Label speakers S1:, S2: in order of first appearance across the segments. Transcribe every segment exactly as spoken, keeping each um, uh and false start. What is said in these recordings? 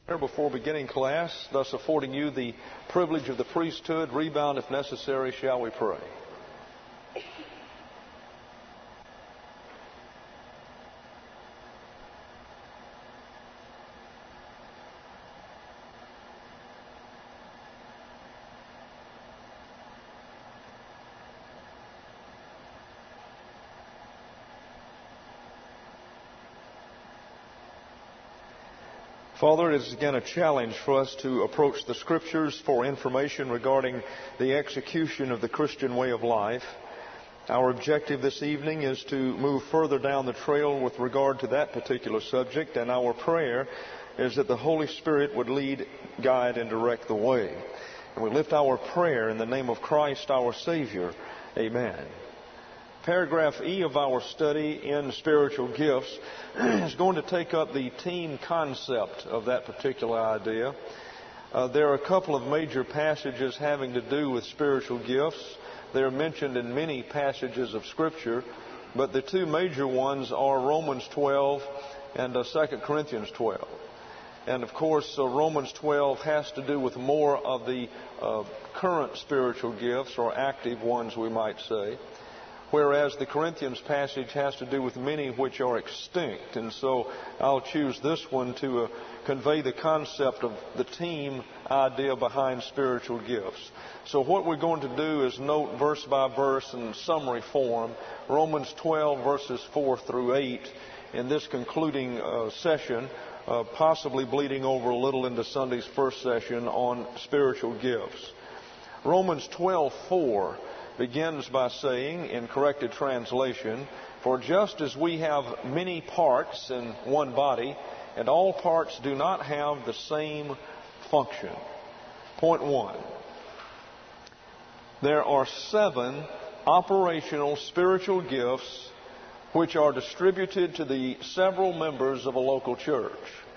S1: Before beginning class, thus affording you the privilege of the priesthood. Rebound if necessary. Shall we pray? Father, it is again a challenge for us to approach the Scriptures for information regarding the execution of the Christian way of life. Our objective this evening is to move further down the trail with regard to that particular subject, and our prayer is that the Holy Spirit would lead, guide, and direct the way. And we lift our prayer in the name of Christ our Savior. Amen. Paragraph E of our study in spiritual gifts is going to take up the team concept of that particular idea. Uh, there are a couple of major passages having to do with spiritual gifts. They're mentioned in many passages of Scripture, but the two major ones are Romans twelve and uh, Second Corinthians twelve. And of course, uh, Romans twelve has to do with more of the uh, current spiritual gifts, or active ones we might say, whereas the Corinthians passage has to do with many which are extinct. And so I'll choose this one to uh, convey the concept of the team idea behind spiritual gifts. So what we're going to do is note verse by verse in summary form Romans twelve verses four through eight in this concluding uh, session, uh, possibly bleeding over a little into Sunday's first session on spiritual gifts. Romans twelve four begins by saying, in corrected translation, "For just as we have many parts in one body, and all parts do not have the same function." Point one. There are seven operational spiritual gifts which are distributed to the several members of a local church.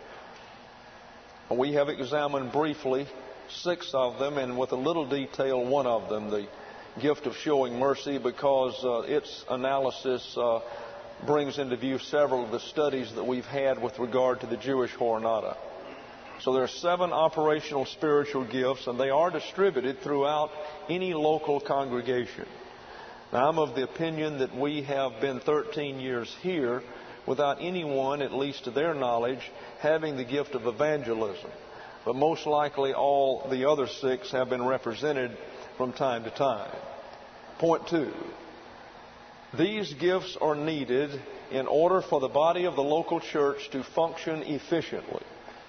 S1: We have examined briefly six of them, and with a little detail, one of them, the gift of showing mercy, because uh, its analysis uh, brings into view several of the studies that we've had with regard to the Jewish Horonata. So there are seven operational spiritual gifts, and they are distributed throughout any local congregation. Now, I'm of the opinion that we have been thirteen years here without anyone, at least to their knowledge, having the gift of evangelism. But most likely all the other six have been represented from time to time. Point two. These gifts are needed in order for the body of the local church to function efficiently.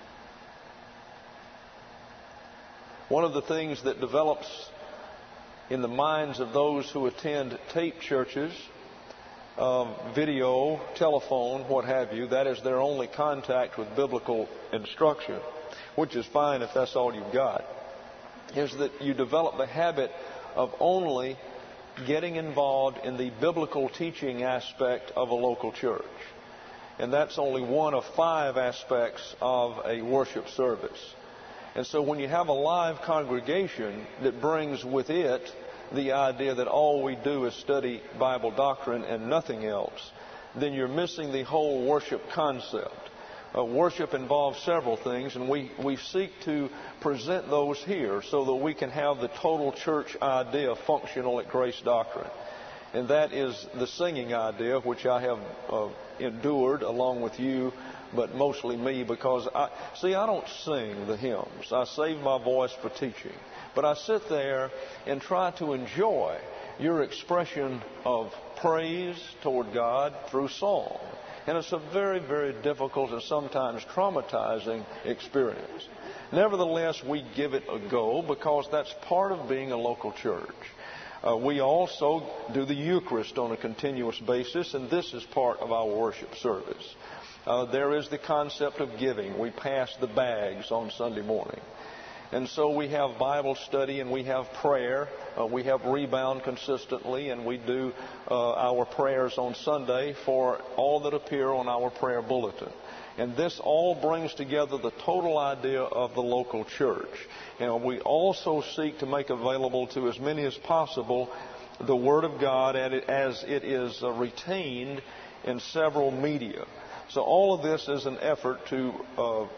S1: One of the things that develops in the minds of those who attend tape churches, um, video, telephone, what have you, that is their only contact with biblical instruction, which is fine if that's all you've got, is that you develop the habit of only getting involved in the biblical teaching aspect of a local church. And that's only one of five aspects of a worship service. And so when you have a live congregation that brings with it the idea that all we do is study Bible doctrine and nothing else, then you're missing the whole worship concept. Uh, worship involves several things, and we, we seek to present those here so that we can have the total church idea functional at Grace Doctrine. And that is the singing idea, which I have uh, endured along with you, but mostly me, because, I see, I don't sing the hymns. I save my voice for teaching. But I sit there and try to enjoy your expression of praise toward God through song. And it's a very, very difficult and sometimes traumatizing experience. Nevertheless, we give it a go because that's part of being a local church. Uh, we also do the Eucharist on a continuous basis, and this is part of our worship service. Uh, there is the concept of giving. We pass the bags on Sunday morning. And so we have Bible study and we have prayer. Uh, we have rebound consistently, and we do uh, our prayers on Sunday for all that appear on our prayer bulletin. And this all brings together the total idea of the local church. And we also seek to make available to as many as possible the Word of God as it is uh, retained in several media. So all of this is an effort to uh,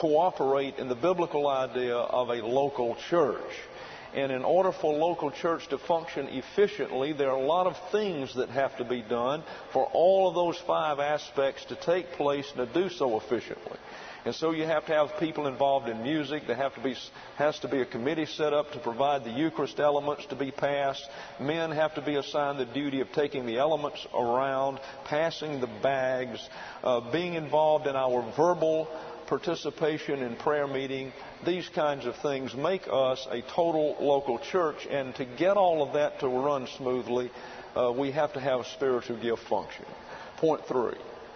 S1: cooperate in the biblical idea of a local church. And in order for local church to function efficiently, there are a lot of things that have to be done for all of those five aspects to take place and to do so efficiently. And so you have to have people involved in music. There have to be, has to be a committee set up to provide the Eucharist elements to be passed. Men have to be assigned the duty of taking the elements around, passing the bags, uh, being involved in our verbal participation in prayer meeting. These kinds of things make us a total local church. And to get all of that to run smoothly, uh, we have to have spiritual gift function. Point three.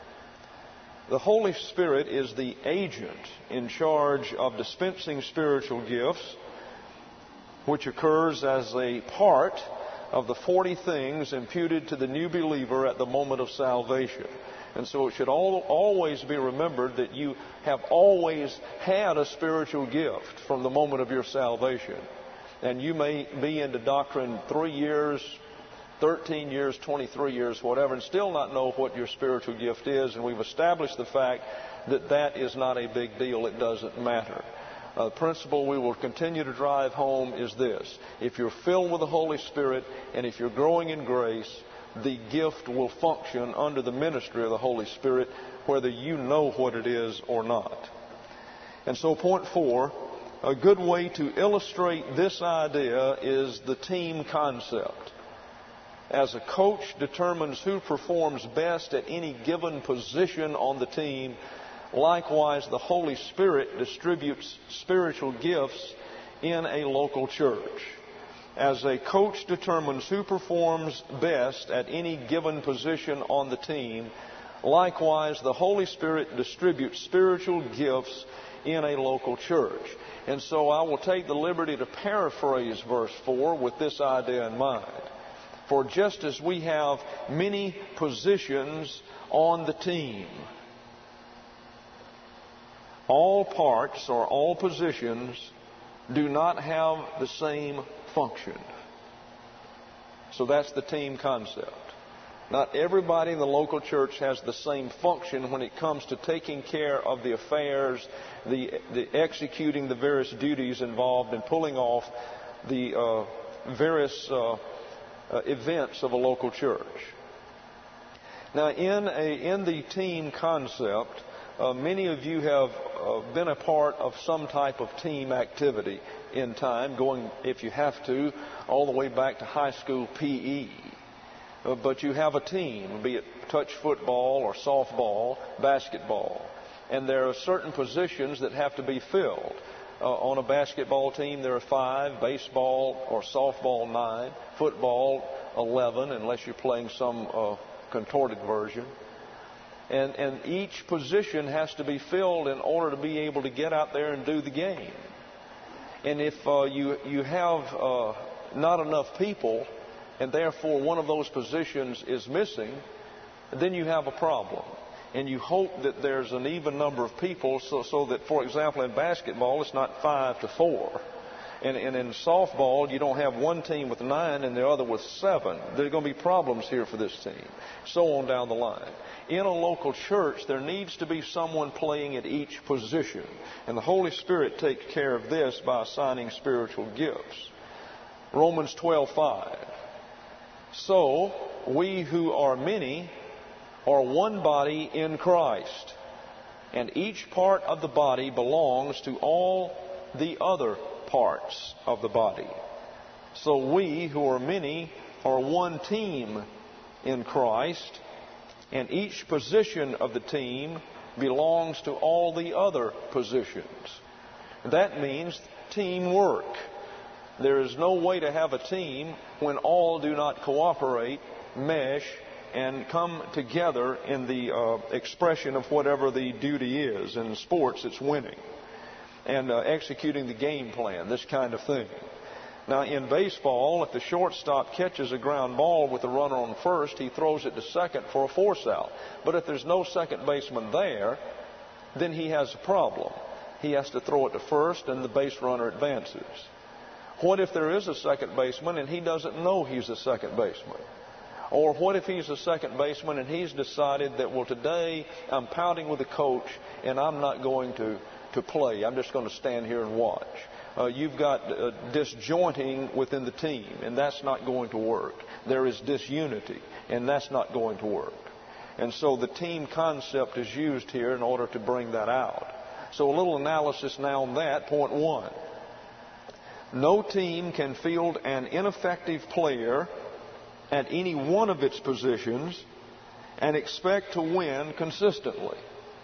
S1: The Holy Spirit is the agent in charge of dispensing spiritual gifts, which occurs as a part of the forty things imputed to the new believer at the moment of salvation. And so it should all, always be remembered that you have always had a spiritual gift from the moment of your salvation. And you may be into doctrine three years, thirteen years, twenty-three years, whatever, and still not know what your spiritual gift is. And we've established the fact that that is not a big deal. It doesn't matter. Uh, the principle we will continue to drive home is this. If you're filled with the Holy Spirit and if you're growing in grace, the gift will function under the ministry of the Holy Spirit, whether you know what it is or not. And so point four, a good way to illustrate this idea is the team concept. As a coach determines who performs best at any given position on the team, likewise the Holy Spirit distributes spiritual gifts in a local church. As a coach determines who performs best at any given position on the team, likewise the Holy Spirit distributes spiritual gifts in a local church. And so I will take the liberty to paraphrase verse four with this idea in mind. For just as we have many positions on the team, all parts or all positions do not have the same function. So that's the team concept. Not everybody in the local church has the same function when it comes to taking care of the affairs, the, the executing the various duties involved in pulling off the uh, various uh, uh, events of a local church. Now, in a in the team concept, uh, many of you have uh, been a part of some type of team activity in time, going, if you have to, all the way back to high school P E. Uh, but you have a team, be it touch football or softball, basketball. And there are certain positions that have to be filled. Uh, on a basketball team, there are five, baseball or softball, nine, football, eleven, unless you're playing some uh, contorted version. And, and each position has to be filled in order to be able to get out there and do the game. And if uh, you, you have uh, not enough people, and therefore one of those positions is missing, then you have a problem. And you hope that there's an even number of people so, so that, for example, in basketball, it's not five to four. And, and in softball, you don't have one team with nine and the other with seven. There are going to be problems here for this team. So on down the line. In a local church, there needs to be someone playing at each position. And the Holy Spirit takes care of this by assigning spiritual gifts. Romans twelve five. So, we who are many are one body in Christ, and each part of the body belongs to all the other parts of the body. So we who are many are one team in Christ, and each position of the team belongs to all the other positions. That means teamwork. There is no way to have a team when all do not cooperate, mesh, and come together in the uh, expression of whatever the duty is. In sports, it's winning and uh, executing the game plan, this kind of thing. Now, in baseball, if the shortstop catches a ground ball with the runner on first, he throws it to second for a force out. But if there's no second baseman there, then he has a problem. He has to throw it to first, and the base runner advances. What if there is a second baseman and he doesn't know he's a second baseman? Or what if he's a second baseman and he's decided that, well, today I'm pouting with the coach and I'm not going to, to play. I'm just going to stand here and watch. Uh, you've got uh, disjointing within the team, and that's not going to work. There is disunity, and that's not going to work. And so the team concept is used here in order to bring that out. So a little analysis now on that. Point one. No team can field an ineffective player at any one of its positions and expect to win consistently.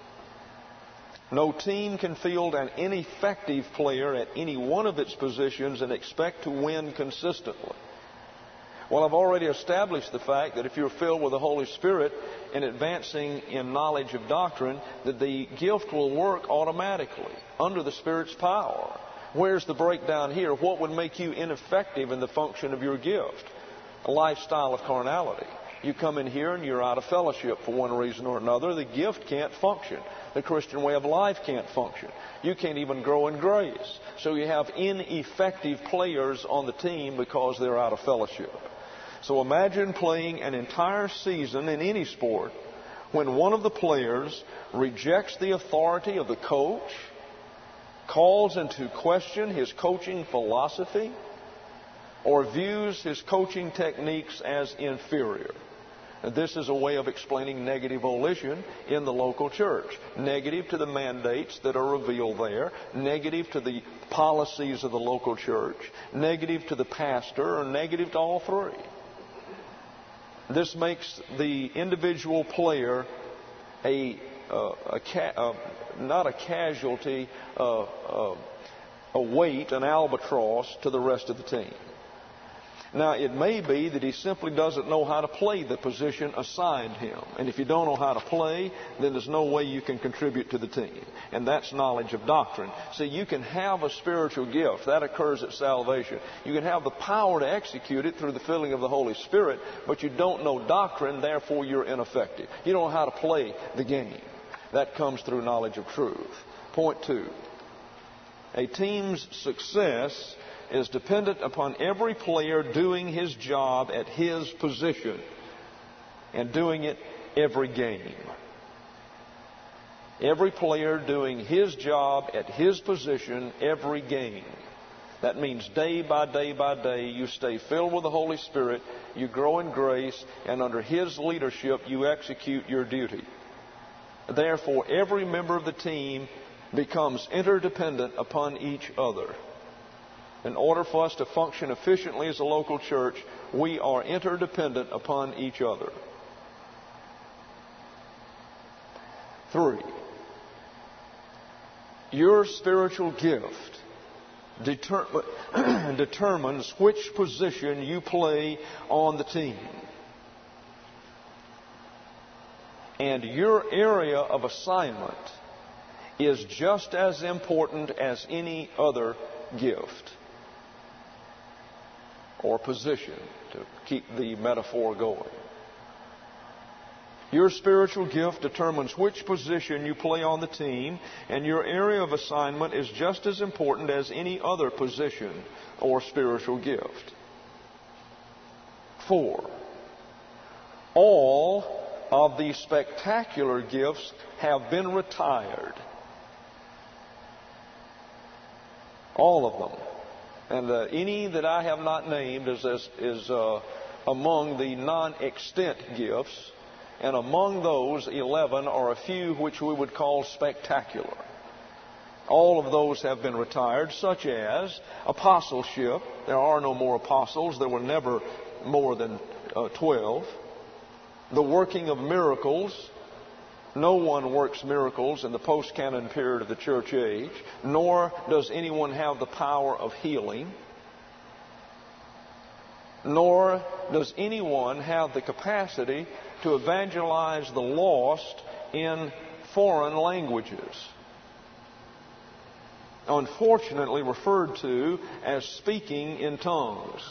S1: No team can field an ineffective player at any one of its positions and expect to win consistently. Well, I've already established the fact that if you're filled with the Holy Spirit and advancing in knowledge of doctrine, that the gift will work automatically under the Spirit's power. Where's the breakdown here? What would make you ineffective in the function of your gift? A lifestyle of carnality. You come in here and you're out of fellowship for one reason or another. The gift can't function. The Christian way of life can't function. You can't even grow in grace. So you have ineffective players on the team because they're out of fellowship. So imagine playing an entire season in any sport when one of the players rejects the authority of the coach, calls into question his coaching philosophy, or views his coaching techniques as inferior. And this is a way of explaining negative volition in the local church. Negative to the mandates that are revealed there. Negative to the policies of the local church. Negative to the pastor, or negative to all three. This makes the individual player a, uh, a ca- uh, not a casualty, uh, uh, a weight, an albatross to the rest of the team. Now, it may be that he simply doesn't know how to play the position assigned him. And if you don't know how to play, then there's no way you can contribute to the team. And that's knowledge of doctrine. See, you can have a spiritual gift. That occurs at salvation. You can have the power to execute it through the filling of the Holy Spirit, but you don't know doctrine, therefore you're ineffective. You don't know how to play the game. That comes through knowledge of truth. Point two. A team's success is dependent upon every player doing his job at his position and doing it every game. Every player doing his job at his position every game. That means day by day by day you stay filled with the Holy Spirit, you grow in grace, and under His leadership you execute your duty. Therefore, every member of the team becomes interdependent upon each other. In order for us to function efficiently as a local church, we are interdependent upon each other. Three, your spiritual gift deter- determines which position you play on the team. And your area of assignment is just as important as any other gift or position, to keep the metaphor going. Your spiritual gift determines which position you play on the team, and your area of assignment is just as important as any other position or spiritual gift. Four, all of the spectacular gifts have been retired. All of them. And uh, any that I have not named is, is, is uh, among the non-extent gifts. And among those, eleven are a few which we would call spectacular. All of those have been retired, such as apostleship. There are no more apostles. There were never more than uh, twelve. The working of miracles. No one works miracles in the post-canon period of the church age, nor does anyone have the power of healing, nor does anyone have the capacity to evangelize the lost in foreign languages, unfortunately referred to as speaking in tongues.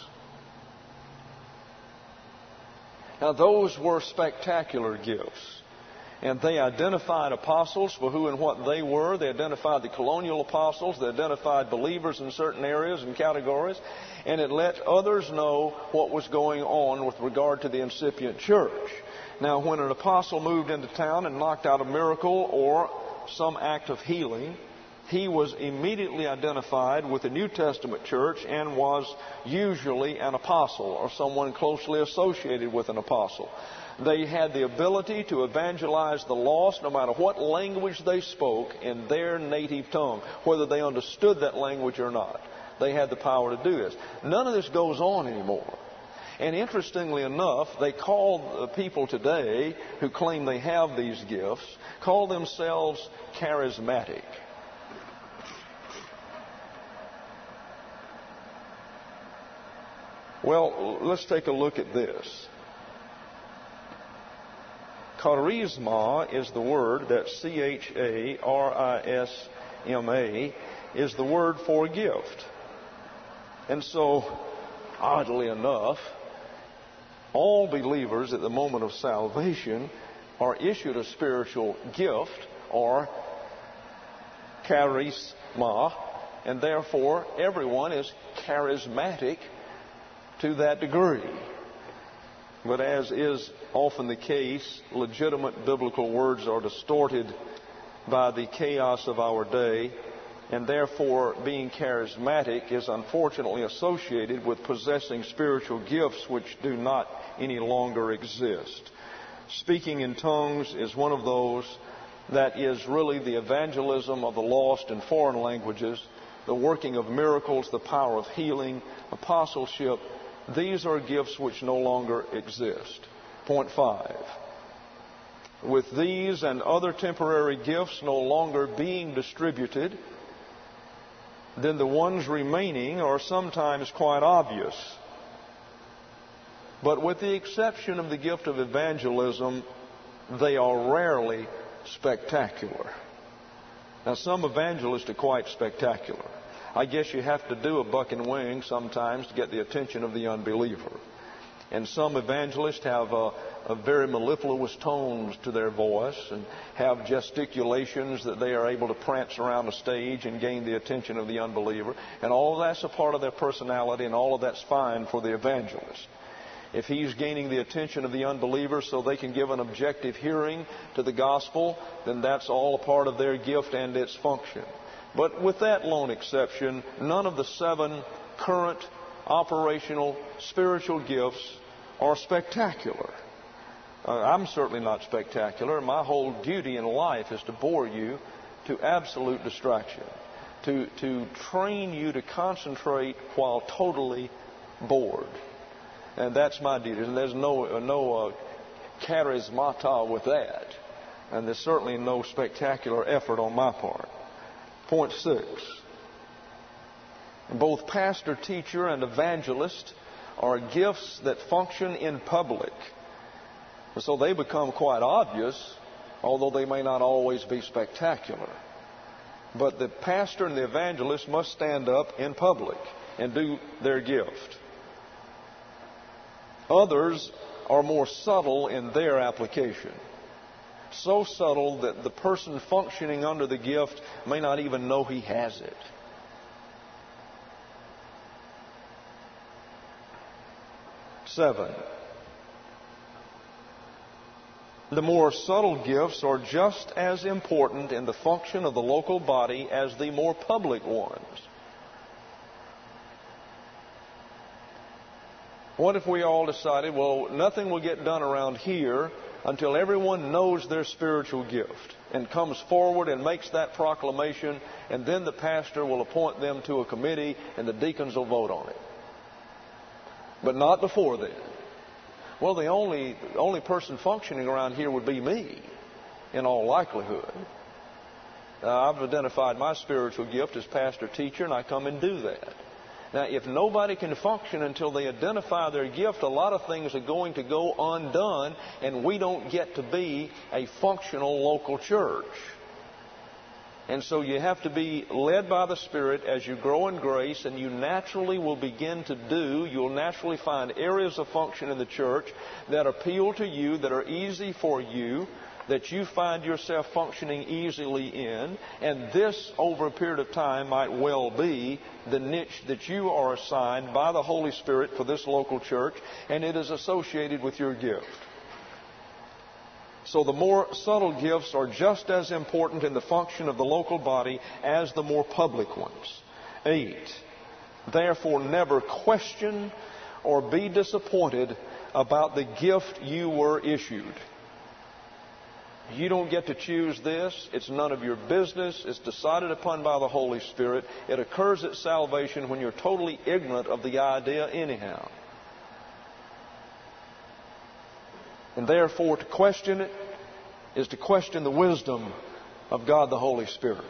S1: Now, those were spectacular gifts. And they identified apostles for who and what they were. They identified the colonial apostles. They identified believers in certain areas and categories. And it let others know what was going on with regard to the incipient church. Now, when an apostle moved into town and knocked out a miracle or some act of healing, he was immediately identified with the New Testament church and was usually an apostle or someone closely associated with an apostle. They had the ability to evangelize the lost no matter what language they spoke in their native tongue, whether they understood that language or not. They had the power to do this. None of this goes on anymore. And interestingly enough, they call people today who claim they have these gifts, call themselves charismatic. Well, let's take a look at this. Charisma is the word, that's C H A R I S M A, is the word for gift. And so, oddly enough, all believers at the moment of salvation are issued a spiritual gift, or charisma, and therefore everyone is charismatic to that degree. But as is often the case, legitimate biblical words are distorted by the chaos of our day, and therefore being charismatic is unfortunately associated with possessing spiritual gifts which do not any longer exist. Speaking in tongues is one of those that is really the evangelism of the lost in foreign languages, the working of miracles, the power of healing, apostleship. These are gifts which no longer exist. Point five. With these and other temporary gifts no longer being distributed, then the ones remaining are sometimes quite obvious. But with the exception of the gift of evangelism, they are rarely spectacular. Now, some evangelists are quite spectacular. I guess you have to do a buck and wing sometimes to get the attention of the unbeliever. And some evangelists have a, a very mellifluous tones to their voice and have gesticulations that they are able to prance around the stage and gain the attention of the unbeliever. And all of that's a part of their personality, and all of that's fine for the evangelist. If he's gaining the attention of the unbeliever so they can give an objective hearing to the gospel, then that's all a part of their gift and its function. But with that lone exception, none of the seven current operational spiritual gifts are spectacular. Uh, I'm certainly not spectacular. My whole duty in life is to bore you to absolute distraction, to, to train you to concentrate while totally bored. And that's my duty. And there's no, no uh, charismata with that. And there's certainly no spectacular effort on my part. Point six. Both pastor, teacher, and evangelist are gifts that function in public. So they become quite obvious, although they may not always be spectacular. But the pastor and the evangelist must stand up in public and do their gift. Others are more subtle in their application. So subtle that the person functioning under the gift may not even know he has it. Seven. The more subtle gifts are just as important in the function of the local body as the more public ones. What if we all decided, well, nothing will get done around here until everyone knows their spiritual gift and comes forward and makes that proclamation, and then the pastor will appoint them to a committee and the deacons will vote on it. But not before then. Well, the only, only person functioning around here would be me, in all likelihood. Uh, I've identified my spiritual gift as pastor, teacher, and I come and do that. Now, if nobody can function until they identify their gift, a lot of things are going to go undone, and we don't get to be a functional local church. And so you have to be led by the Spirit as you grow in grace, and you naturally will begin to do, you'll naturally find areas of function in the church that appeal to you, that are easy for you, that you find yourself functioning easily in, and this, over a period of time, might well be the niche that you are assigned by the Holy Spirit for this local church, and it is associated with your gift. So the more subtle gifts are just as important in the function of the local body as the more public ones. Eight, therefore never question or be disappointed about the gift you were issued. You don't get to choose this. It's none of your business. It's decided upon by the Holy Spirit. It occurs at salvation when you're totally ignorant of the idea anyhow. And therefore, to question it is to question the wisdom of God the Holy Spirit.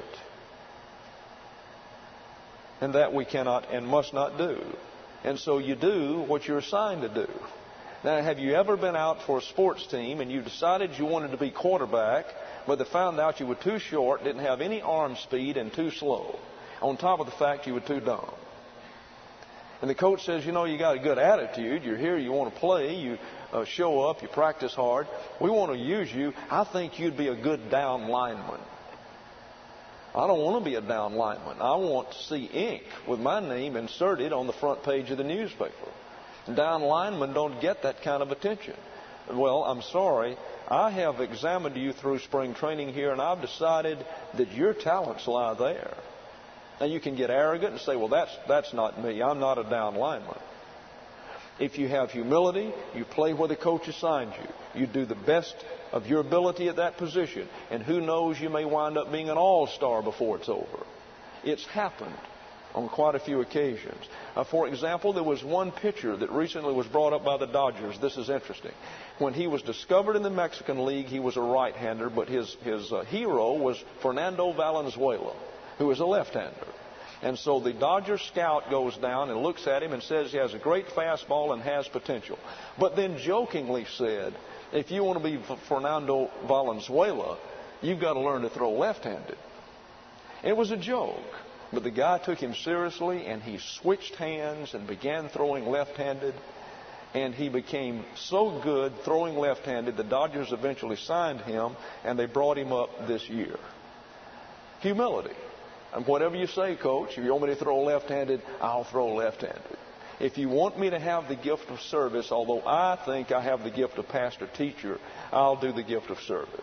S1: And that we cannot and must not do. And so you do what you're assigned to do. Now, have you ever been out for a sports team and you decided you wanted to be quarterback, but they found out you were too short, didn't have any arm speed, and too slow, on top of the fact you were too dumb? And the coach says, you know, you got a good attitude. You're here. You want to play. You uh, show up. You practice hard. We want to use you. I think you'd be a good down lineman. I don't want to be a down lineman. I want to see ink with my name inserted on the front page of the newspaper. Down linemen don't get that kind of attention. Well, I'm sorry. I have examined you through spring training here, and I've decided that your talents lie there. Now, you can get arrogant and say, well, that's, that's not me. I'm not a down lineman. If you have humility, you play where the coach assigned you. You do the best of your ability at that position. And who knows, you may wind up being an all-star before it's over. It's happened on quite a few occasions. Uh, for example, there was one pitcher that recently was brought up by the Dodgers. This is interesting. When he was discovered in the Mexican League, he was a right-hander, but his, his uh, hero was Fernando Valenzuela, who was a left-hander. And so the Dodger scout goes down and looks at him and says he has a great fastball and has potential. But then jokingly said, if you want to be Fernando Valenzuela, you've got to learn to throw left-handed. It was a joke. But the guy took him seriously, and he switched hands and began throwing left-handed. And he became so good throwing left-handed, the Dodgers eventually signed him, and they brought him up this year. Humility. And whatever you say, coach, if you want me to throw left-handed, I'll throw left-handed. If you want me to have the gift of service, although I think I have the gift of pastor-teacher, I'll do the gift of service.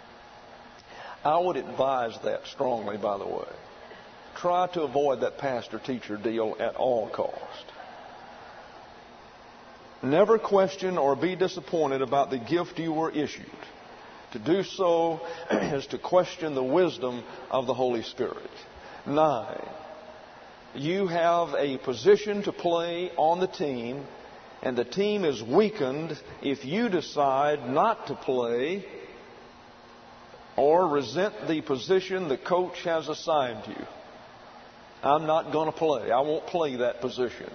S1: I would advise that strongly, by the way. Try to avoid that pastor-teacher deal at all cost. Never question or be disappointed about the gift you were issued. To do so is to question the wisdom of the Holy Spirit. Nine, you have a position to play on the team, and the team is weakened if you decide not to play or resent the position the coach has assigned you. I'm not going to play. I won't play that position.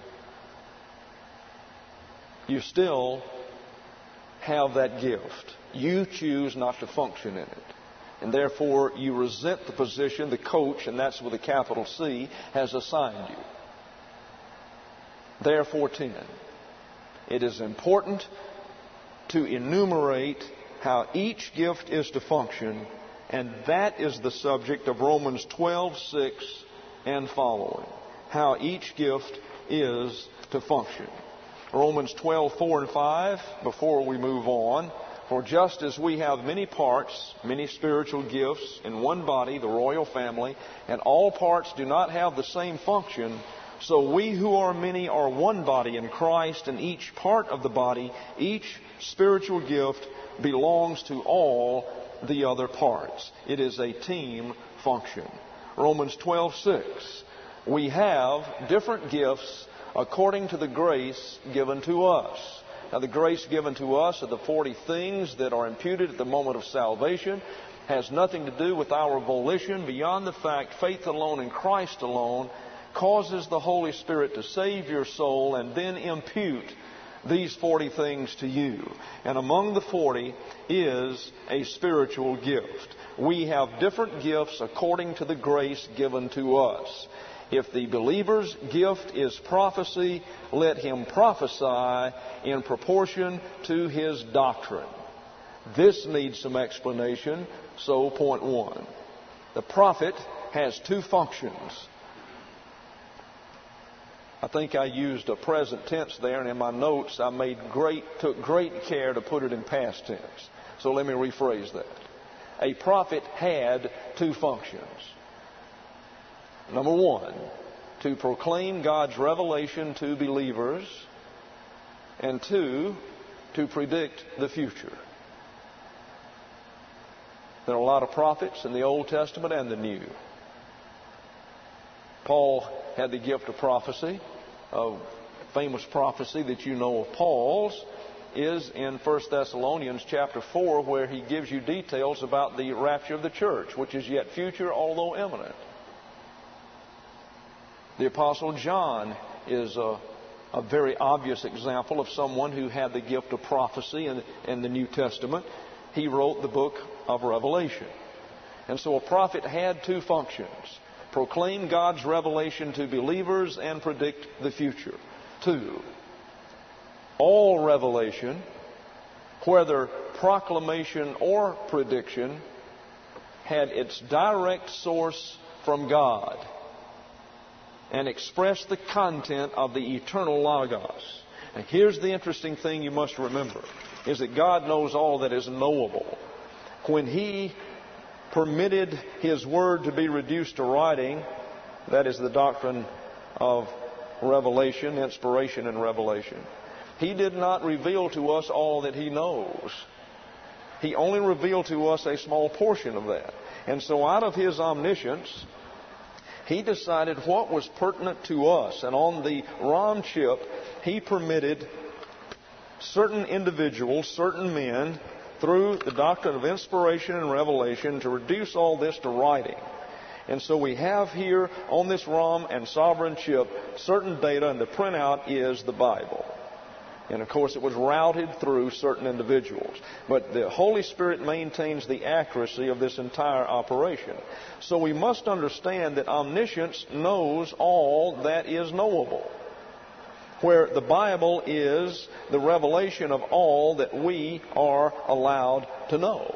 S1: You still have that gift. You choose not to function in it. And therefore, you resent the position the coach, and that's with a capital C, has assigned you. Therefore, ten. It is important to enumerate how each gift is to function, and that is the subject of Romans twelve six and following. How each gift is to function. Romans twelve four and five, before we move on. For just as we have many parts, many spiritual gifts in one body, the royal family, and all parts do not have the same function, so we who are many are one body in Christ, and each part of the body, each spiritual gift belongs to all the other parts. It is a team function. Romans twelve six. We have different gifts according to the grace given to us. Now, the grace given to us are the forty things that are imputed at the moment of salvation. Has nothing to do with our volition beyond the fact faith alone in Christ alone causes the Holy Spirit to save your soul and then impute these forty things to you. And among the forty is a spiritual gift. We have different gifts according to the grace given to us. If the believer's gift is prophecy, let him prophesy in proportion to his doctrine. This needs some explanation, so point one. The prophet has two functions. I think I used a present tense there, and in my notes I made great, took great care to put it in past tense. So let me rephrase that. A prophet had two functions. Number one, to proclaim God's revelation to believers. And two, to predict the future. There are a lot of prophets in the Old Testament and the New. Paul had the gift of prophecy. A famous prophecy that you know of Paul's is in First Thessalonians chapter four, where he gives you details about the rapture of the church, which is yet future, although imminent. The Apostle John is a, a very obvious example of someone who had the gift of prophecy in, in the New Testament. He wrote the book of Revelation. And so a prophet had two functions: proclaim God's revelation to believers and predict the future. Two, all revelation, whether proclamation or prediction, had its direct source from God and expressed the content of the eternal Logos. And here's the interesting thing you must remember, is that God knows all that is knowable. When He permitted His Word to be reduced to writing, that is the doctrine of revelation, inspiration and revelation, He did not reveal to us all that He knows. He only revealed to us a small portion of that. And so out of His omniscience, He decided what was pertinent to us. And on the Rom chip, He permitted certain individuals, certain men, through the doctrine of inspiration and revelation, to reduce all this to writing. And so we have here on this Rom and sovereign chip certain data, and the printout is the Bible. And of course it was routed through certain individuals. But the Holy Spirit maintains the accuracy of this entire operation. So we must understand that omniscience knows all that is knowable, where the Bible is the revelation of all that we are allowed to know.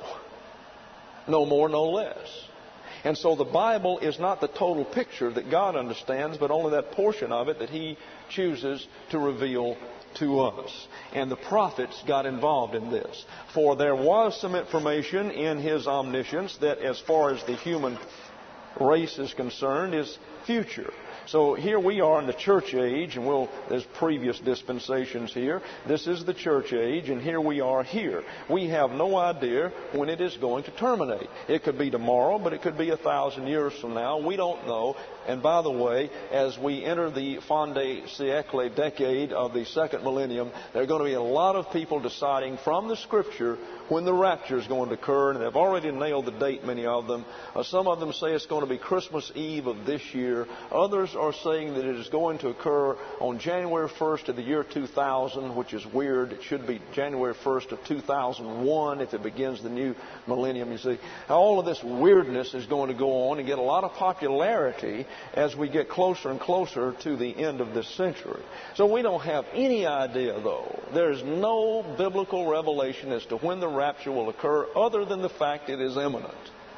S1: No more, no less. And so the Bible is not the total picture that God understands, but only that portion of it that He chooses to reveal to us. And the prophets got involved in this. For there was some information in His omniscience that, as far as the human race is concerned, is future. So here we are in the church age, and we'll, there's previous dispensations here. This is the church age, and here we are here. We have no idea when it is going to terminate. It could be tomorrow, but it could be a thousand years from now. We don't know. And by the way, as we enter the fin de siècle decade of the second millennium, there are going to be a lot of people deciding from the Scripture when the rapture is going to occur, and they've already nailed the date, many of them. Uh, some of them say it's going to be Christmas Eve of this year. Others are saying that it is going to occur on January first of the year two thousand, which is weird. It should be January first of two thousand one if it begins the new millennium, you see. All of this weirdness is going to go on and get a lot of popularity as we get closer and closer to the end of this century. So we don't have any idea, though. There's no biblical revelation as to when the rapture will occur other than the fact it is imminent.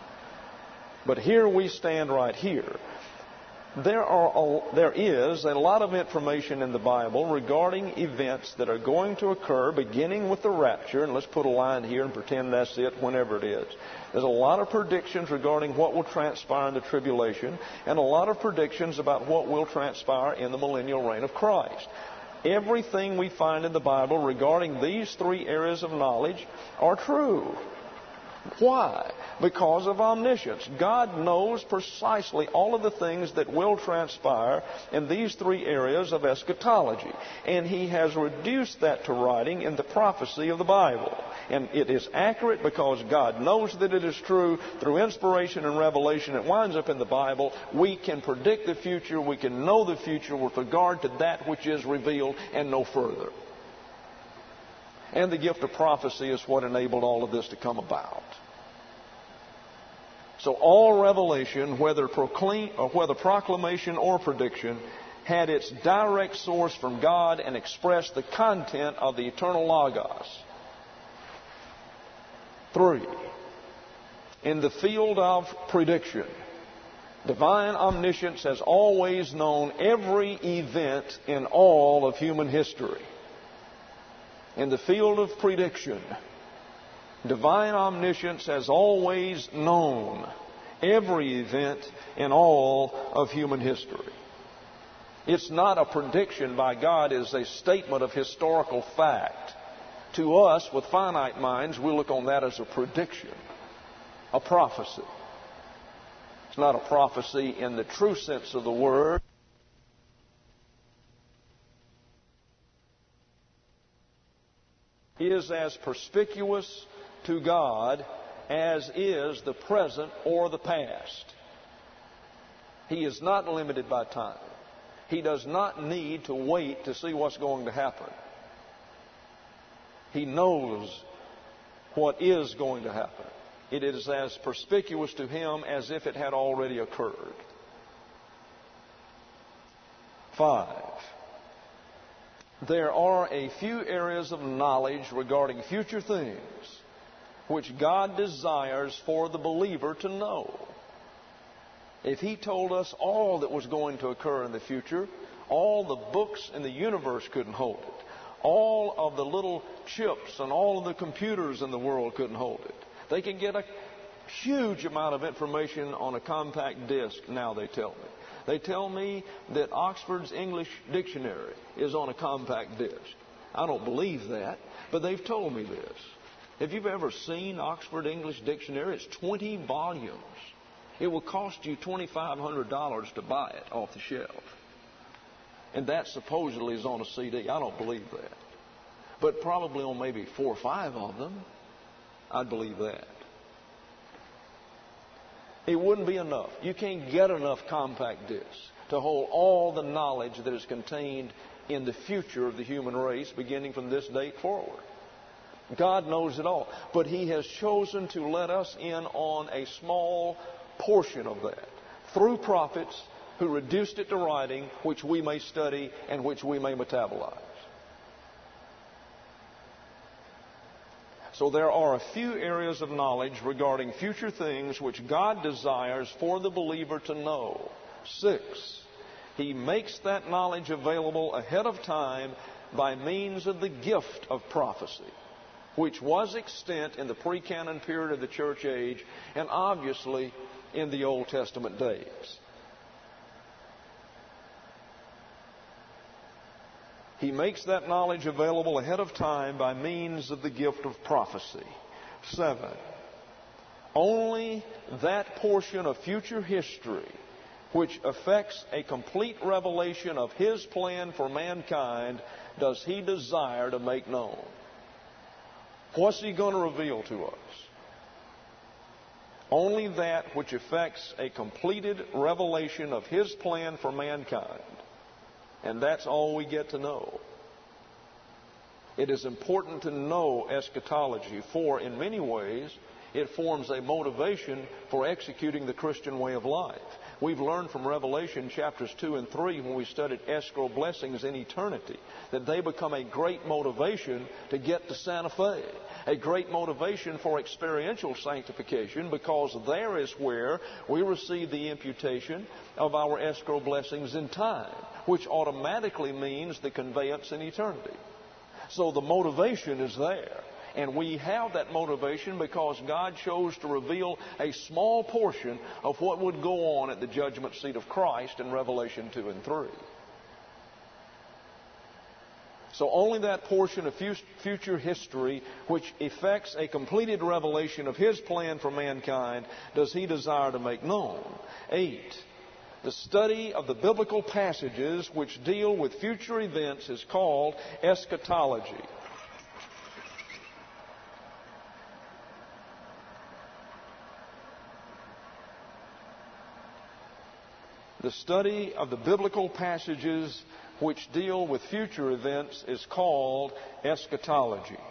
S1: But here we stand right here. There are a, there is a lot of information in the Bible regarding events that are going to occur beginning with the rapture. And let's put a line here and pretend that's it whenever it is. There's a lot of predictions regarding what will transpire in the tribulation, and a lot of predictions about what will transpire in the millennial reign of Christ. Everything we find in the Bible regarding these three areas of knowledge are true. Why? Because of omniscience. God knows precisely all of the things that will transpire in these three areas of eschatology. And He has reduced that to writing in the prophecy of the Bible. And it is accurate because God knows that it is true. Through inspiration and revelation, it winds up in the Bible. We can predict the future. We can know the future with regard to that which is revealed and no further. And the gift of prophecy is what enabled all of this to come about. So all revelation, whether proclaim, or whether proclamation or prediction, had its direct source from God and expressed the content of the eternal Logos. Three, in the field of prediction, divine omniscience has always known every event in all of human history. In the field of prediction, Divine omniscience has always known every event in all of human history. It's not a prediction by God, it's a statement of historical fact. To us, with finite minds, we look on that as a prediction, a prophecy. It's not a prophecy in the true sense of the word. Is as perspicuous to God as is the present or the past. He is not limited by time. He does not need to wait to see what's going to happen. He knows what is going to happen. It is as perspicuous to Him as if it had already occurred. Five. There are a few areas of knowledge regarding future things which God desires for the believer to know. If He told us all that was going to occur in the future, all the books in the universe couldn't hold it. All of the little chips and all of the computers in the world couldn't hold it. They can get a huge amount of information on a compact disc now, they tell me. They tell me that Oxford's English Dictionary is on a compact disc. I don't believe that, but they've told me this. If you've ever seen Oxford English Dictionary, it's twenty volumes. It will cost you twenty-five hundred dollars to buy it off the shelf. And that supposedly is on a C D. I don't believe that. But probably on maybe four or five of them, I'd believe that. It wouldn't be enough. You can't get enough compact discs to hold all the knowledge that is contained in the future of the human race beginning from this date forward. God knows it all. But He has chosen to let us in on a small portion of that through prophets who reduced it to writing, which we may study and which we may metabolize. So there are a few areas of knowledge regarding future things which God desires for the believer to know. Six, He makes that knowledge available ahead of time by means of the gift of prophecy, which was extant in the pre-canon period of the church age and obviously in the Old Testament days. He makes that knowledge available ahead of time by means of the gift of prophecy. Seven, only that portion of future history which affects a complete revelation of His plan for mankind does He desire to make known. What's He going to reveal to us? Only that which affects a completed revelation of His plan for mankind. And that's all we get to know. It is important to know eschatology, for in many ways it forms a motivation for executing the Christian way of life. We've learned from Revelation chapters two and three when we studied escrow blessings in eternity that they become a great motivation to get to Santa Fe, a great motivation for experiential sanctification, because there is where we receive the imputation of our escrow blessings in time, which automatically means the conveyance in eternity. So the motivation is there. And we have that motivation because God chose to reveal a small portion of what would go on at the judgment seat of Christ in Revelation two and three. So only that portion of future history which effects a completed revelation of His plan for mankind does He desire to make known. Eight, the study of the biblical passages which deal with future events is called eschatology. The study of the biblical passages which deal with future events is called eschatology.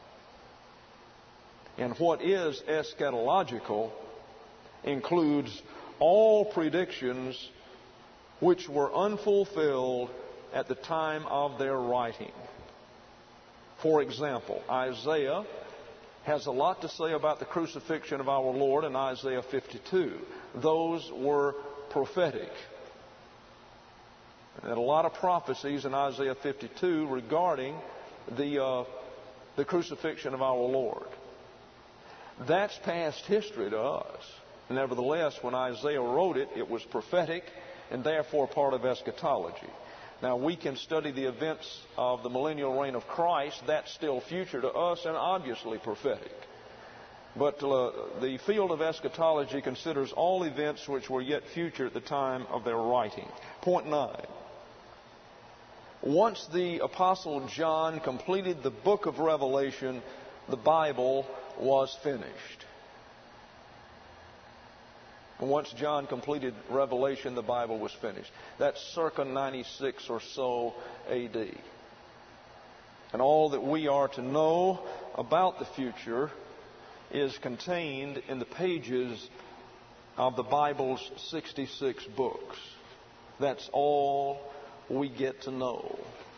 S1: And what is eschatological includes all predictions which were unfulfilled at the time of their writing. For example, Isaiah has a lot to say about the crucifixion of our Lord in Isaiah fifty-two. Those were prophetic. And a lot of prophecies in Isaiah fifty-two regarding the uh, the crucifixion of our Lord. That's past history to us. Nevertheless, when Isaiah wrote it, it was prophetic and therefore part of eschatology. Now, we can study the events of the millennial reign of Christ. That's still future to us and obviously prophetic. But uh, the field of eschatology considers all events which were yet future at the time of their writing. Point nine. Once the Apostle John completed the book of Revelation, the Bible was finished. Once John completed Revelation, the Bible was finished. That's circa ninety-six or so A D. And all that we are to know about the future is contained in the pages of the Bible's sixty-six books. That's all we get to know.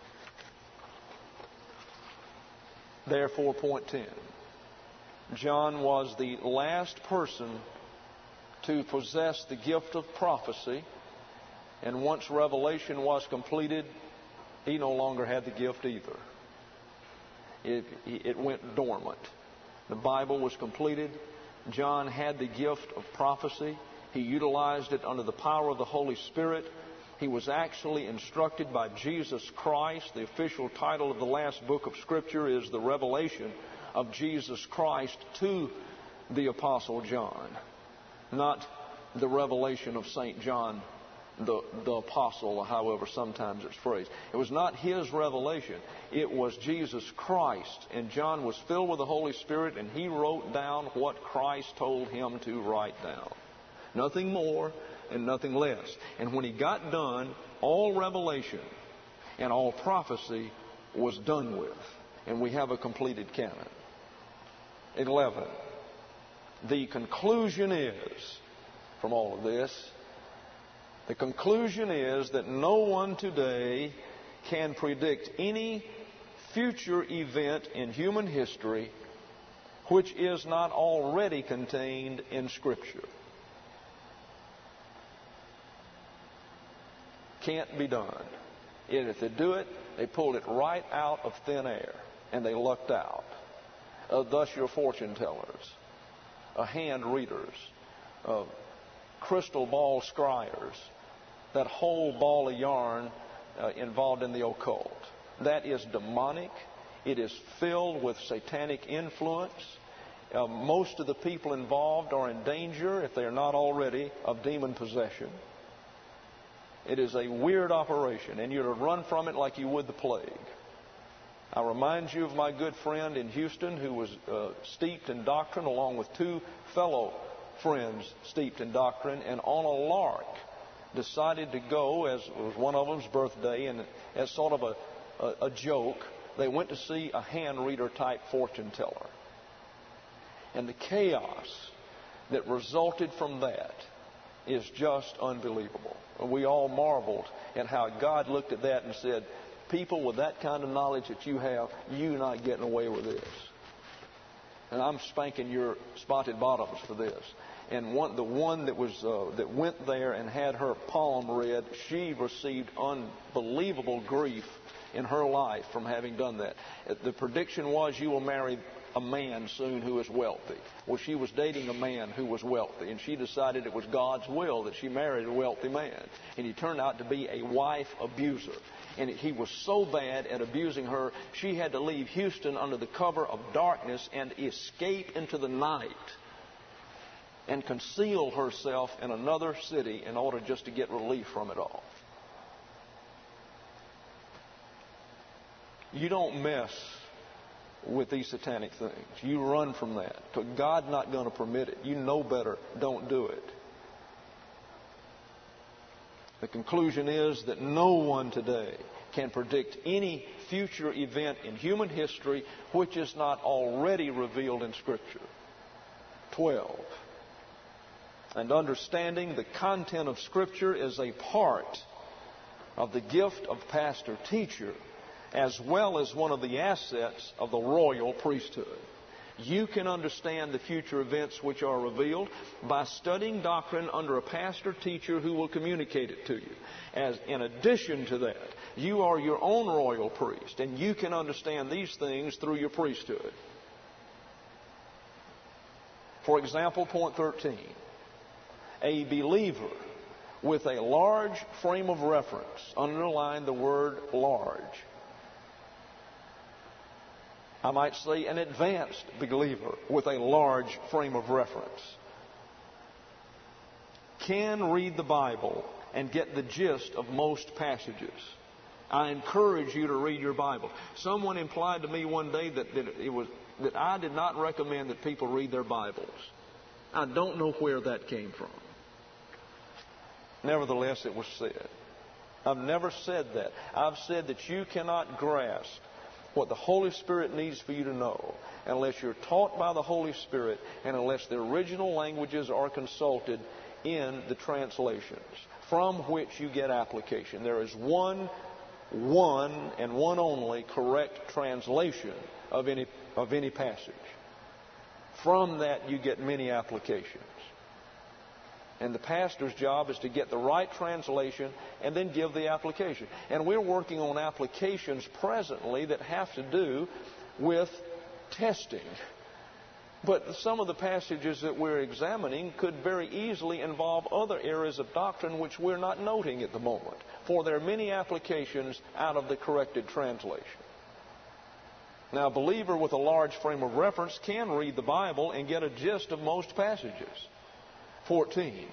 S1: Therefore, point ten. John was the last person to possess the gift of prophecy, and once Revelation was completed, he no longer had the gift either. It, it went dormant. The Bible was completed. John had the gift of prophecy. He utilized it under the power of the Holy Spirit. He was actually instructed by Jesus Christ. The official title of the last book of Scripture is the Revelation of Jesus Christ to the Apostle John, not the revelation of Saint John the, the Apostle, or however sometimes it's phrased. It was not his revelation. It was Jesus Christ. And John was filled with the Holy Spirit, and he wrote down what Christ told him to write down. Nothing more and nothing less. And when he got done, all revelation and all prophecy was done with. And we have a completed canon. eleven. The conclusion is, from all of this, the conclusion is that no one today can predict any future event in human history which is not already contained in Scripture. Can't be done. And if they do it, they pulled it right out of thin air, and they lucked out. Uh, thus your fortune tellers, uh, hand readers, uh, crystal ball scryers, that whole ball of yarn uh, involved in the occult. That is demonic. It is filled with satanic influence. Uh, most of the people involved are in danger, if they are not already, of demon possession. It is a weird operation, and you're to run from it like you would the plague. I remind you of my good friend in Houston who was uh, steeped in doctrine, along with two fellow friends steeped in doctrine, and on a lark decided to go, as it was one of them's birthday, and as sort of a, a, a joke, they went to see a hand reader type fortune teller. And the chaos that resulted from that is just unbelievable. We all marveled at how God looked at that and said, people with that kind of knowledge that you have, you're not getting away with this. And I'm spanking your spotted bottoms for this. And one, the one that was uh, that went there and had her palm read, she received unbelievable grief in her life from having done that. The prediction was, you will marry a man soon who is wealthy. Well, she was dating a man who was wealthy, and she decided it was God's will that she married a wealthy man. And he turned out to be a wife abuser. And he was so bad at abusing her, she had to leave Houston under the cover of darkness and escape into the night and conceal herself in another city in order just to get relief from it all. You don't mess with these satanic things. You run from that. Because God's not going to permit it. You know better. Don't do it. The conclusion is that no one today can predict any future event in human history which is not already revealed in Scripture. twelve. And understanding the content of Scripture is a part of the gift of pastor-teacher, as well as one of the assets of the royal priesthood. You can understand the future events which are revealed by studying doctrine under a pastor-teacher who will communicate it to you. As in addition to that, you are your own royal priest, and you can understand these things through your priesthood. For example, point thirteen. A believer with a large frame of reference. Underline the word large. I might say an advanced believer with a large frame of reference can read the Bible and get the gist of most passages. I encourage you to read your Bible. Someone implied to me one day that, that it was that I did not recommend that people read their Bibles. I don't know where that came from. Nevertheless, it was said. I've never said that. I've said that you cannot grasp what the Holy Spirit needs for you to know unless you're taught by the Holy Spirit and unless the original languages are consulted in the translations from which you get application. There is one, one and one only correct translation of any, of any passage. From that you get many applications. And the pastor's job is to get the right translation and then give the application. And we're working on applications presently that have to do with testing. But some of the passages that we're examining could very easily involve other areas of doctrine which we're not noting at the moment. For there are many applications out of the corrected translation. Now, a believer with a large frame of reference can read the Bible and get a gist of most passages. fourteen.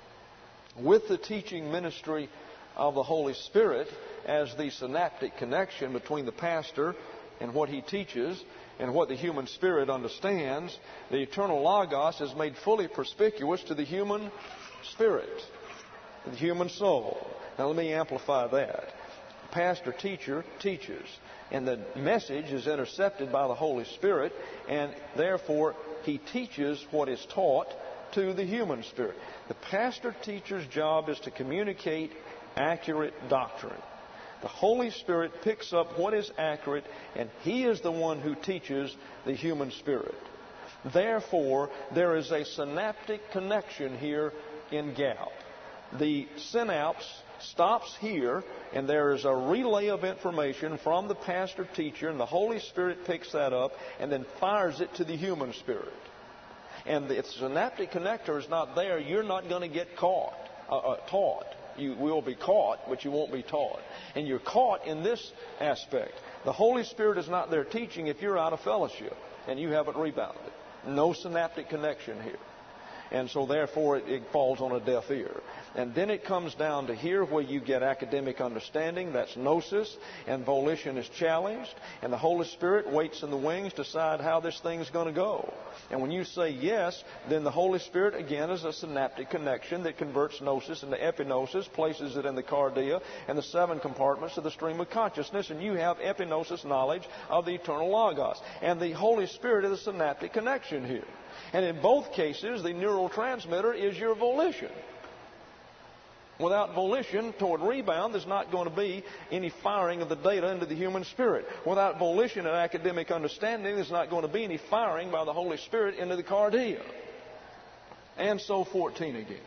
S1: With the teaching ministry of the Holy Spirit as the synaptic connection between the pastor and what he teaches and what the human spirit understands, the eternal Logos is made fully perspicuous to the human spirit, the human soul. Now let me amplify that. Pastor teacher teaches, and the message is intercepted by the Holy Spirit, and therefore he teaches what is taught to the human spirit. The pastor teacher's job is to communicate accurate doctrine. The Holy Spirit picks up what is accurate, and he is the one who teaches the human spirit. Therefore, there is a synaptic connection here in gap. The synapse stops here, and there is a relay of information from the pastor teacher, and the Holy Spirit picks that up and then fires it to the human spirit. And if the synaptic connector is not there, you're not going to get caught, uh, uh, taught. You will be caught, but you won't be taught. And you're caught in this aspect. The Holy Spirit is not there teaching if you're out of fellowship and you haven't rebounded. No synaptic connection here. And so therefore it, it falls on a deaf ear. And then it comes down to here where you get academic understanding. That's gnosis. And volition is challenged. And the Holy Spirit waits in the wings to decide how this thing's going to go. And when you say yes, then the Holy Spirit again is a synaptic connection that converts gnosis into epignosis, places it in the cardia and the seven compartments of the stream of consciousness. And you have epignosis knowledge of the eternal Logos. And the Holy Spirit is a synaptic connection here. And in both cases, the neurotransmitter is your volition. Without volition toward rebound, there's not going to be any firing of the data into the human spirit. Without volition and academic understanding, there's not going to be any firing by the Holy Spirit into the cardia. And so fourteen again.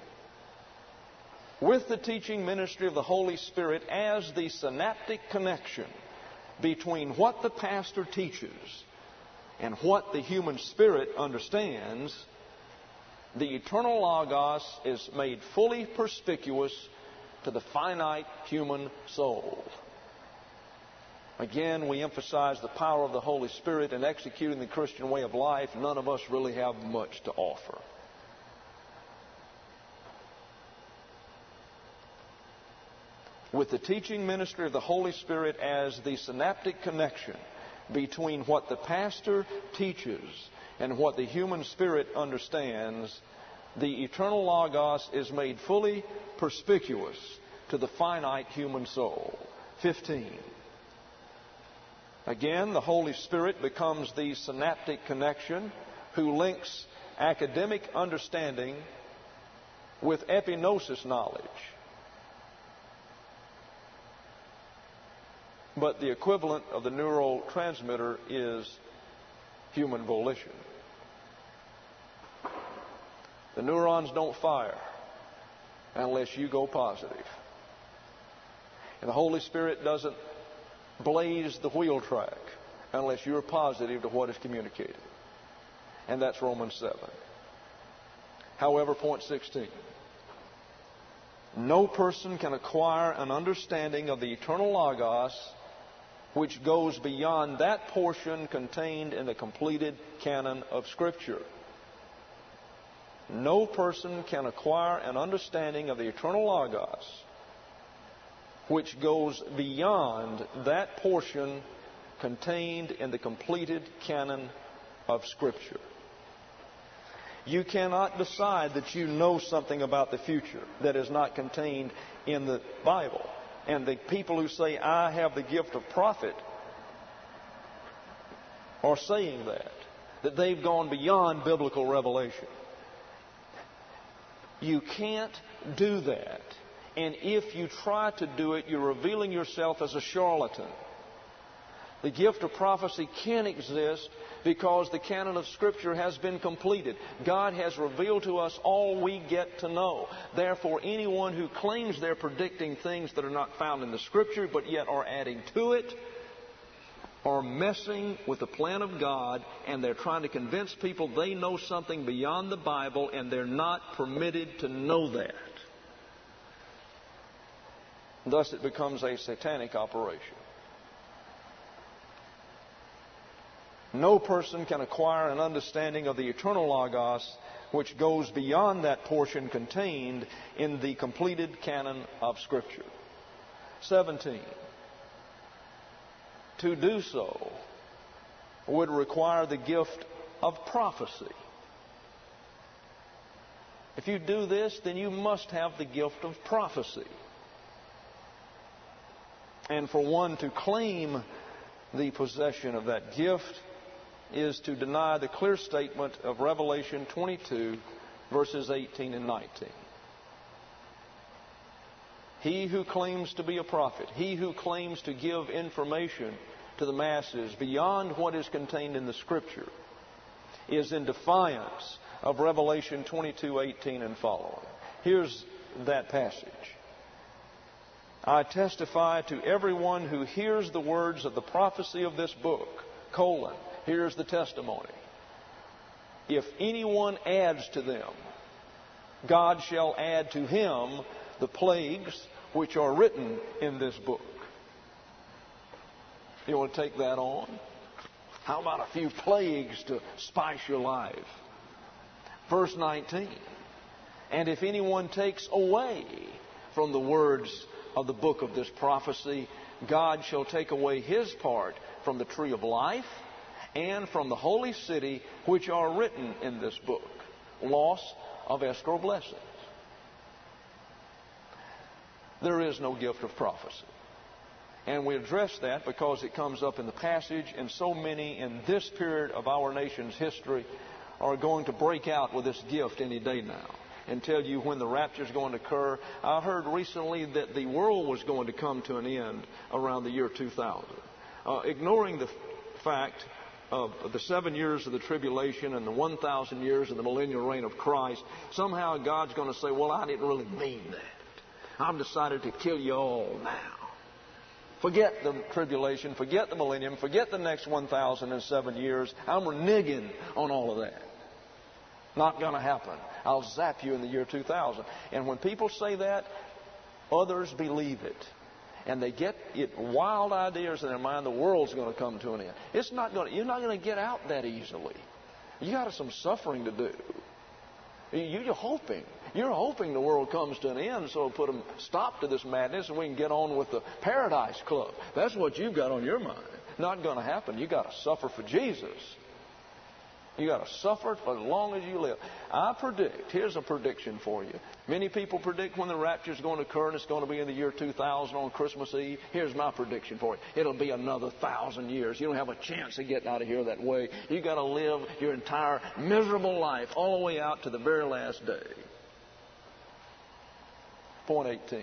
S1: With the teaching ministry of the Holy Spirit as the synaptic connection between what the pastor teaches and what the human spirit understands, the eternal Logos is made fully perspicuous to the finite human soul. Again, we emphasize the power of the Holy Spirit in executing the Christian way of life. None of us really have much to offer. With the teaching ministry of the Holy Spirit as the synaptic connection between what the pastor teaches and what the human spirit understands, the eternal Logos is made fully perspicuous to the finite human soul. fifteen. Again, the Holy Spirit becomes the synaptic connection who links academic understanding with epignosis knowledge. But the equivalent of the neurotransmitter is human volition. The neurons don't fire unless you go positive. And the Holy Spirit doesn't blaze the wheel track unless you're positive to what is communicated. And that's Romans seven. However, point sixteen. No person can acquire an understanding of the eternal Logos which goes beyond that portion contained in the completed canon of Scripture. No person can acquire an understanding of the eternal Logos which goes beyond that portion contained in the completed canon of Scripture. You cannot decide that you know something about the future that is not contained in the Bible. And the people who say, I have the gift of prophet, are saying that, that they've gone beyond biblical revelation. You can't do that. And if you try to do it, you're revealing yourself as a charlatan. The gift of prophecy can exist because the canon of Scripture has been completed. God has revealed to us all we get to know. Therefore, anyone who claims they're predicting things that are not found in the Scripture but yet are adding to it are messing with the plan of God, and they're trying to convince people they know something beyond the Bible, and they're not permitted to know that. Thus, it becomes a satanic operation. No person can acquire an understanding of the eternal Logos which goes beyond that portion contained in the completed canon of Scripture. seventeen. To do so would require the gift of prophecy. If you do this, then you must have the gift of prophecy. And for one to claim the possession of that gift is to deny the clear statement of Revelation twenty-two, verses eighteen and nineteen. He who claims to be a prophet, he who claims to give information to the masses beyond what is contained in the Scripture, is in defiance of Revelation twenty-two, eighteen and following. Here's that passage. I testify to everyone who hears the words of the prophecy of this book, colon, here's the testimony. If anyone adds to them, God shall add to him the plagues which are written in this book. You want to take that on? How about a few plagues to spice your life? Verse nineteen. And if anyone takes away from the words of the book of this prophecy, God shall take away his part from the tree of life and from the holy city which are written in this book. Loss of escrow blessings. There is no gift of prophecy. And we address that because it comes up in the passage, and so many in this period of our nation's history are going to break out with this gift any day now and tell you when the rapture is going to occur. I heard recently that the world was going to come to an end around the year two thousand. Uh, ignoring the fact of the seven years of the tribulation and the one thousand years of the millennial reign of Christ, somehow God's going to say, well, I didn't really mean that. I've decided to kill you all now. Forget the tribulation, forget the millennium, forget the next one thousand seven years. I'm reneging on all of that. Not going to happen. I'll zap you in the year two thousand. And when people say that, others believe it. And they get it wild ideas in their mind. The world's going to come to an end. It's not going to, you're not going to get out that easily. You got some suffering to do. You're hoping. You're hoping the world comes to an end so it'll put a stop to this madness and we can get on with the Paradise Club. That's what you've got on your mind. Not going to happen. You've got to suffer for Jesus. You've got to suffer for as long as you live. I predict, here's a prediction for you. Many people predict when the rapture is going to occur and it's going to be in the year two thousand on Christmas Eve. Here's my prediction for you. It'll be another thousand years. You don't have a chance of getting out of here that way. You've got to live your entire miserable life all the way out to the very last day. Point eighteen.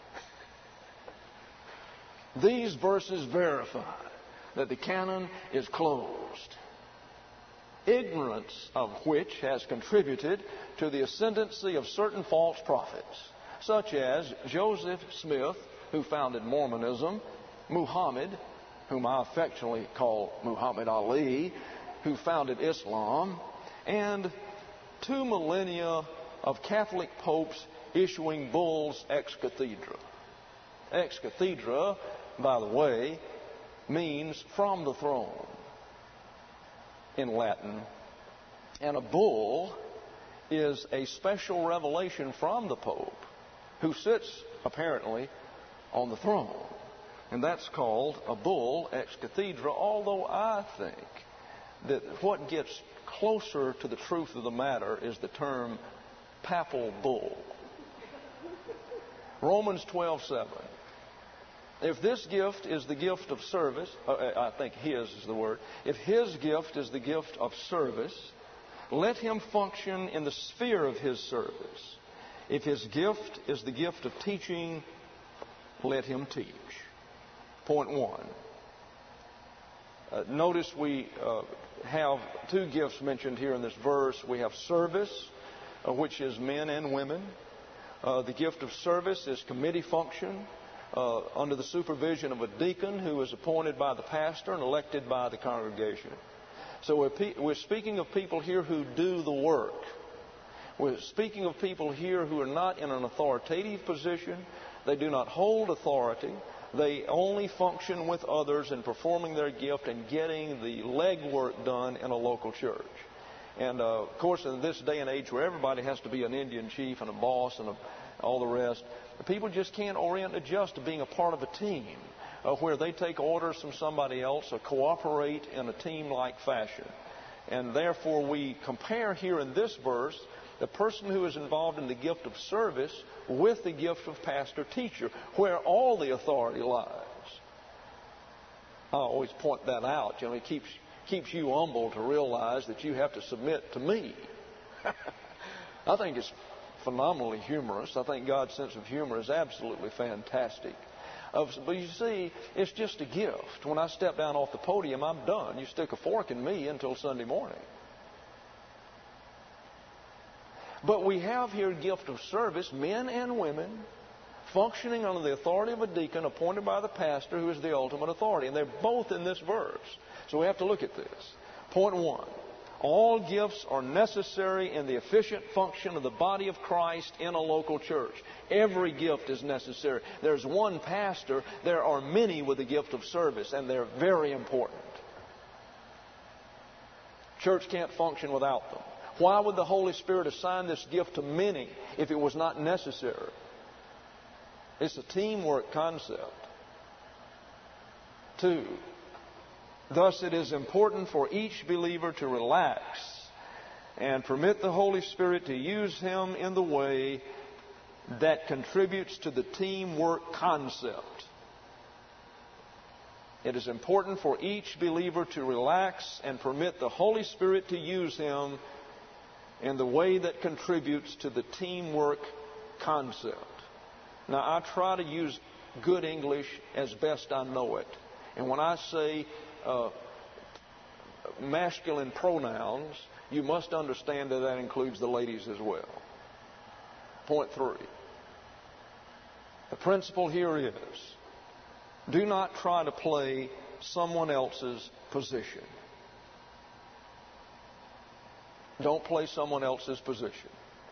S1: These verses verify that the canon is closed, ignorance of which has contributed to the ascendancy of certain false prophets, such as Joseph Smith, who founded Mormonism, Muhammad, whom I affectionately call Muhammad Ali, who founded Islam, and two millennia of Catholic popes issuing bulls ex cathedra. Ex cathedra, by the way, means from the throne in Latin. And a bull is a special revelation from the Pope, who sits, apparently, on the throne. And that's called a bull ex cathedra, although I think that what gets closer to the truth of the matter is the term papal bull. Romans twelve seven. If this gift is the gift of service, uh, I think his is the word. If his gift is the gift of service, let him function in the sphere of his service. If his gift is the gift of teaching, let him teach. Point one. Uh, notice we uh, have two gifts mentioned here in this verse. We have service, uh, which is men and women. Uh, the gift of service is committee function uh, under the supervision of a deacon who is appointed by the pastor and elected by the congregation. So we're, pe- we're speaking of people here who do the work. We're speaking of people here who are not in an authoritative position. They do not hold authority. They only function with others in performing their gift and getting the legwork done in a local church. And, uh, of course, in this day and age where everybody has to be an Indian chief and a boss and a, all the rest, people just can't orient and adjust to being a part of a team uh, where they take orders from somebody else or cooperate in a team-like fashion. And therefore, we compare here in this verse the person who is involved in the gift of service with the gift of pastor-teacher, where all the authority lies. I always point that out. You know, it keeps keeps you humble to realize that you have to submit to me. I think it's phenomenally humorous. I think God's sense of humor is absolutely fantastic. Uh, but you see, it's just a gift. When I step down off the podium, I'm done. You stick a fork in me until Sunday morning. But we have here a gift of service, men and women, functioning under the authority of a deacon appointed by the pastor, who is the ultimate authority. And they're both in this verse. So we have to look at this. Point one. All gifts are necessary in the efficient function of the body of Christ in a local church. Every gift is necessary. There's one pastor. There are many with the gift of service, and they're very important. Church can't function without them. Why would the Holy Spirit assign this gift to many if it was not necessary? It's a teamwork concept. Two, thus it is important for each believer to relax and permit the Holy Spirit to use him in the way that contributes to the teamwork concept. It is important for each believer to relax and permit the Holy Spirit to use him in the way that contributes to the teamwork concept. Now, I try to use good English as best I know it. And when I say uh, masculine pronouns, you must understand that that includes the ladies as well. Point three. The principle here is, do not try to play someone else's position. Don't play someone else's position.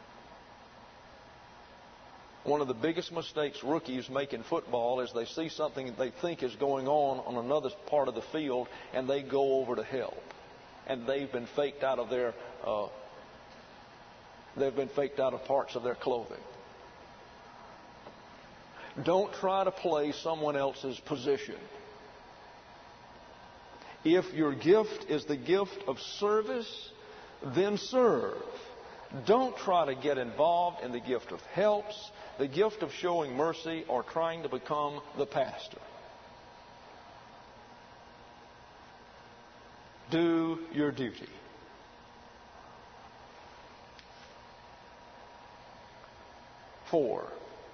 S1: One of the biggest mistakes rookies make in football is they see something that they think is going on on another part of the field, and they go over to help. And they've been faked out of their uh, they've been faked out of parts of their clothing. Don't try to play someone else's position. If your gift is the gift of service, then serve. Don't try to get involved in the gift of helps, the gift of showing mercy, or trying to become the pastor. Do your duty. Four,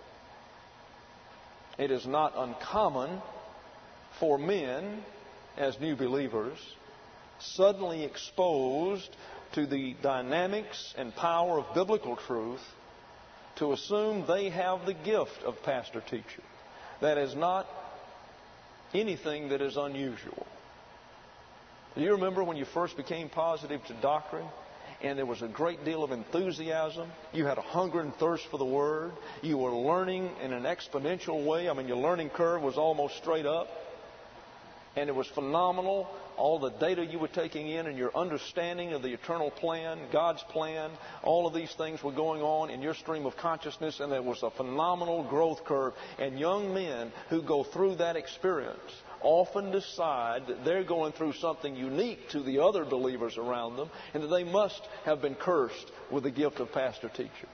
S1: it is not uncommon for men, as new believers, suddenly exposed to the dynamics and power of biblical truth, to assume they have the gift of pastor-teacher. That is not anything that is unusual. Do you remember when you first became positive to doctrine? and there was a great deal of enthusiasm. You had a hunger and thirst for the Word. You were learning in an exponential way. I mean, your learning curve was almost straight up. And it was phenomenal, all the data you were taking in and your understanding of the eternal plan, God's plan. All of these things were going on in your stream of consciousness, and there was a phenomenal growth curve. And young men who go through that experience often decide that they're going through something unique to the other believers around them, and that they must have been cursed with the gift of pastor-teacher.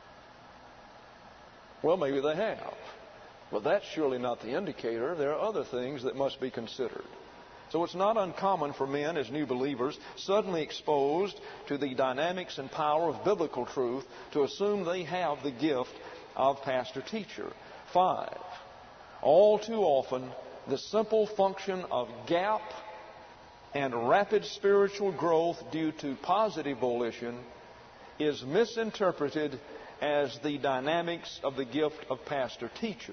S1: Well, maybe they have. But that's surely not the indicator. There are other things that must be considered. So it's not uncommon for men as new believers, suddenly exposed to the dynamics and power of biblical truth, to assume they have the gift of pastor-teacher. Five, all too often, the simple function of gap and rapid spiritual growth due to positive volition is misinterpreted as the dynamics of the gift of pastor-teacher.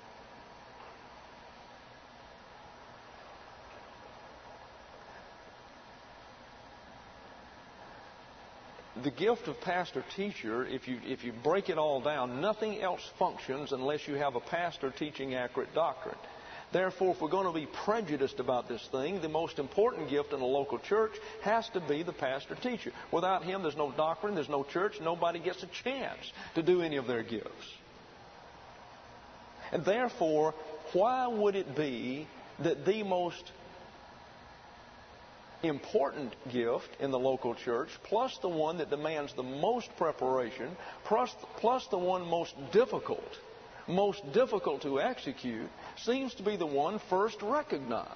S1: The gift of pastor-teacher, if you, if you break it all down, nothing else functions unless you have a pastor teaching accurate doctrine. Therefore, if we're going to be prejudiced about this thing, the most important gift in a local church has to be the pastor-teacher. Without him, there's no doctrine, there's no church, nobody gets a chance to do any of their gifts. And therefore, why would it be that the most important gift in the local church, plus the one that demands the most preparation, plus, plus the one most difficult, most difficult to execute, seems to be the one first recognized?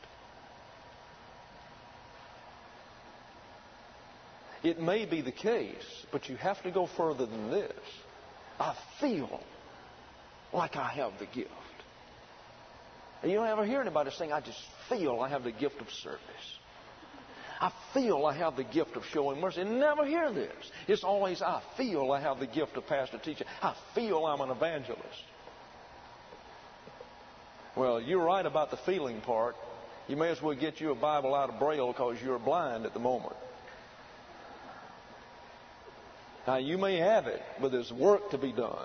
S1: It may be the case, but you have to go further than this. I feel like I have the gift. You don't ever hear anybody saying, I just feel I have the gift of service. I feel I have the gift of showing mercy. You never hear this. It's always, I feel I have the gift of pastor teaching. I feel I'm an evangelist. Well, you're right about the feeling part. You may as well get you a Bible out of Braille because you're blind at the moment. Now, you may have it, but there's work to be done.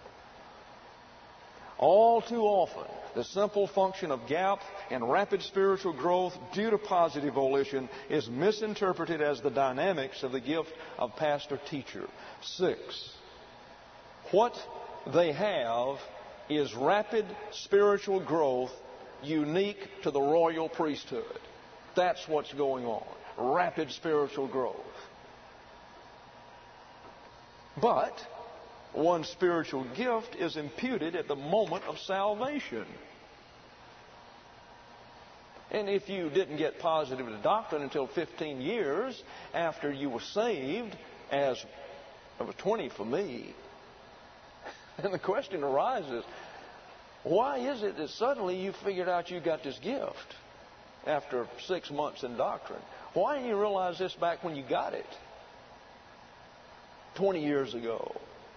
S1: All too often, the simple function of gap and rapid spiritual growth due to positive volition is misinterpreted as the dynamics of the gift of pastor-teacher. Six, what they have is rapid spiritual growth unique to the royal priesthood. That's what's going on. Rapid spiritual growth. But one's spiritual gift is imputed at the moment of salvation. And if you didn't get positive doctrine until fifteen years after you were saved, as it was twenty for me, then the question arises, why is it that suddenly you figured out you got this gift after six months in doctrine? Why didn't you realize this back when you got it twenty years ago?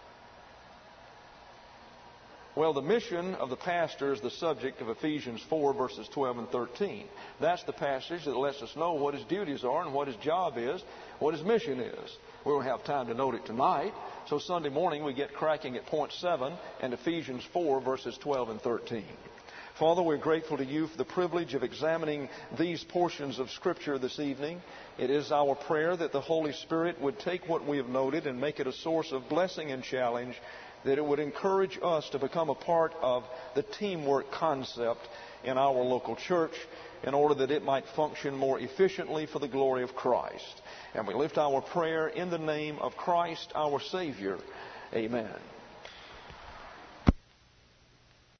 S1: Well, the mission of the pastor is the subject of Ephesians four, verses twelve and thirteen. That's the passage that lets us know what his duties are and what his job is, what his mission is. We won't have time to note it tonight, so Sunday morning we get cracking at point seven and Ephesians four, verses twelve and thirteen. Father, we're grateful to you for the privilege of examining these portions of Scripture this evening. It is our prayer that the Holy Spirit would take what we have noted and make it a source of blessing and challenge, that it would encourage us to become a part of the teamwork concept in our local church in order that it might function more efficiently for the glory of Christ. And we lift our prayer in the name of Christ, our Savior. Amen.